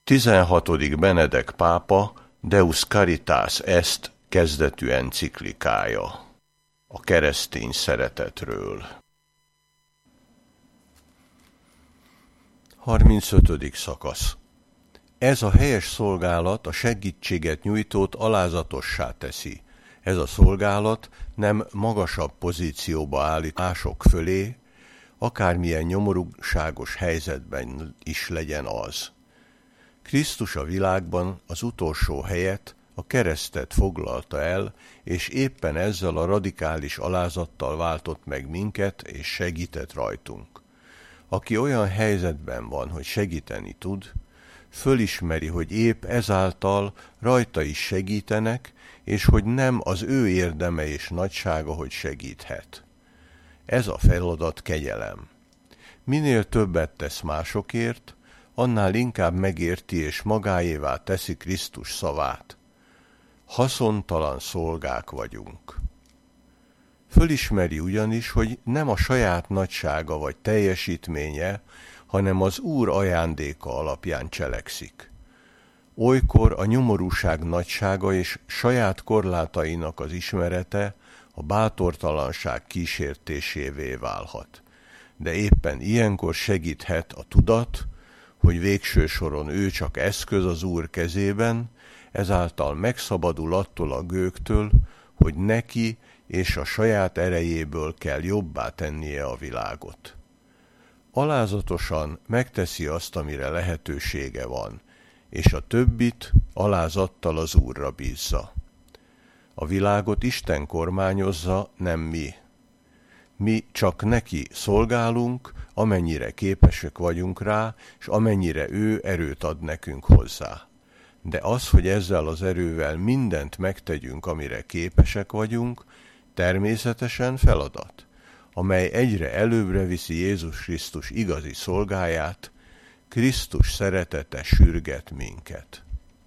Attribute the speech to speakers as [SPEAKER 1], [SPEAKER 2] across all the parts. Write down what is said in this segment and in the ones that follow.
[SPEAKER 1] 16. Benedek pápa Deus Caritas Est kezdetű enciklikája a keresztény szeretetről. 35. szakasz. Ez a helyes szolgálat a segítséget nyújtót alázatossá teszi. Ez a szolgálat nem magasabb pozícióba állít mások fölé, akármilyen nyomorúságos helyzetben is legyen az. Krisztus a világban az utolsó helyet, a keresztet foglalta el, és éppen ezzel a radikális alázattal váltott meg minket, és segített rajtunk. Aki olyan helyzetben van, hogy segíteni tud, fölismeri, hogy épp ezáltal rajta is segítenek, és hogy nem az ő érdeme és nagysága, hogy segíthet. Ez a feladat kegyelem. Minél többet tesz másokért, annál inkább megérti és magáévá teszi Krisztus szavát. Haszontalan szolgák vagyunk. Fölismeri ugyanis, hogy nem a saját nagysága vagy teljesítménye, hanem az Úr ajándéka alapján cselekszik. Olykor a nyomorúság nagysága és saját korlátainak az ismerete a bátortalanság kísértésévé válhat. De éppen ilyenkor segíthet a tudat, hogy végső soron ő csak eszköz az Úr kezében, ezáltal megszabadul attól a gőgtől, hogy neki és a saját erejéből kell jobbá tennie a világot. Alázatosan megteszi azt, amire lehetősége van, és a többit alázattal az Úrra bízza. A világot Isten kormányozza, nem mi. Mi csak neki szolgálunk, amennyire képesek vagyunk rá, és amennyire ő erőt ad nekünk hozzá. De az, hogy ezzel az erővel mindent megtegyünk, amire képesek vagyunk, természetesen feladat, amely egyre előbbre viszi Jézus Krisztus igazi szolgáját, Krisztus szeretete sürget minket.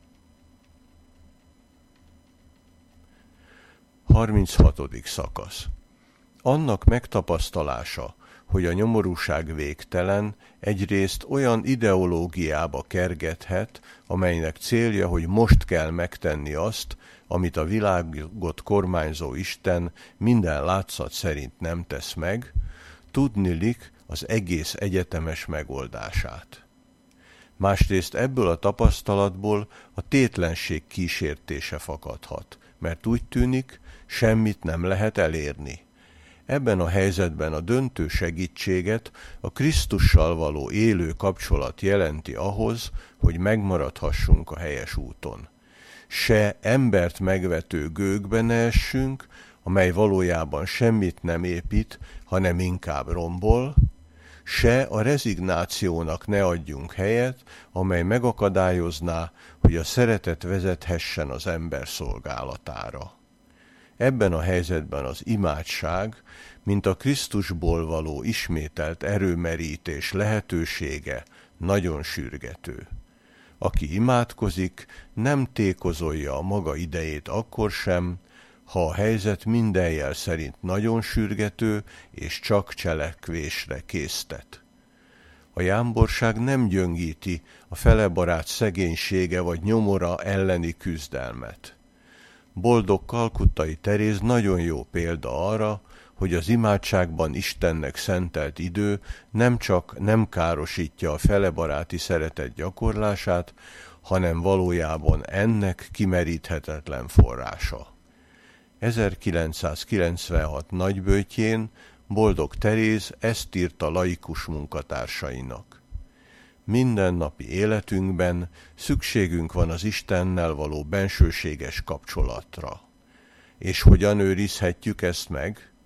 [SPEAKER 1] 36. szakasz. Annak megtapasztalása, hogy a nyomorúság végtelen, egyrészt olyan ideológiába kergethet, amelynek célja, hogy most kell megtenni azt, amit a világot kormányzó Isten minden látszat szerint nem tesz meg, tudniillik az egész egyetemes megoldását. Másrészt ebből a tapasztalatból a tétlenség kísértése fakadhat, mert úgy tűnik, semmit nem lehet elérni. Ebben a helyzetben a döntő segítséget a Krisztussal való élő kapcsolat jelenti ahhoz, hogy megmaradhassunk a helyes úton. Se embert megvető gőgbe ne essünk, amely valójában semmit nem épít, hanem inkább rombol, se a rezignációnak ne adjunk helyet, amely megakadályozná, hogy a szeretet vezethessen az ember szolgálatára. Ebben a helyzetben az imádság, mint a Krisztusból való ismételt erőmerítés lehetősége nagyon sürgető. Aki imádkozik, nem tékozolja a maga idejét akkor sem, ha a helyzet minden jel szerint nagyon sürgető és csak cselekvésre késztet. A jámborság nem gyöngíti a felebarát szegénysége vagy nyomora elleni küzdelmet. Boldog kalkuttai Teréz nagyon jó példa arra, hogy az imádságban Istennek szentelt idő nem csak nem károsítja a felebaráti szeretet gyakorlását, hanem valójában ennek kimeríthetetlen forrása. 1996 nagyböjtjén Boldog Teréz ezt írta laikus munkatársainak. Mindennapi életünkben szükségünk van az Istennel való bensőséges kapcsolatra. És hogyan őrizhetjük ezt meg?